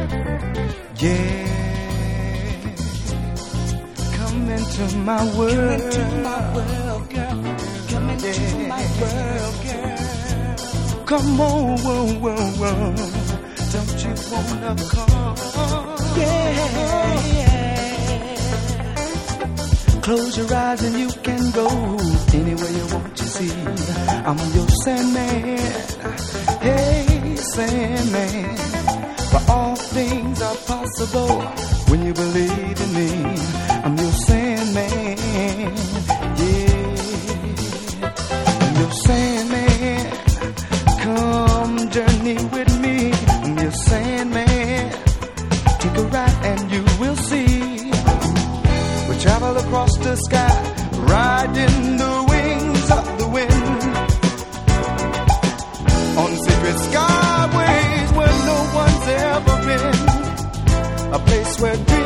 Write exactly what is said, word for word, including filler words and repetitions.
Yeah. Come into my world. Come into my world, girl. Come into yeah. my world, girl. Come on, whoa, whoa, whoa. Don't you wanna come? Yeah, yeah. Close your eyes and you can go anywhere you want to see. I'm your Sandman. Hey, Sandman. For all things are possible when you believe in me. I'm your Sandman. Yeah. I'm your Sandman. Come journey with me. I'm your Sandman. Take a ride and you will see. We travel across the sky, riding the wings of the wind, on secret skyways where no one's ever been, a place where dreams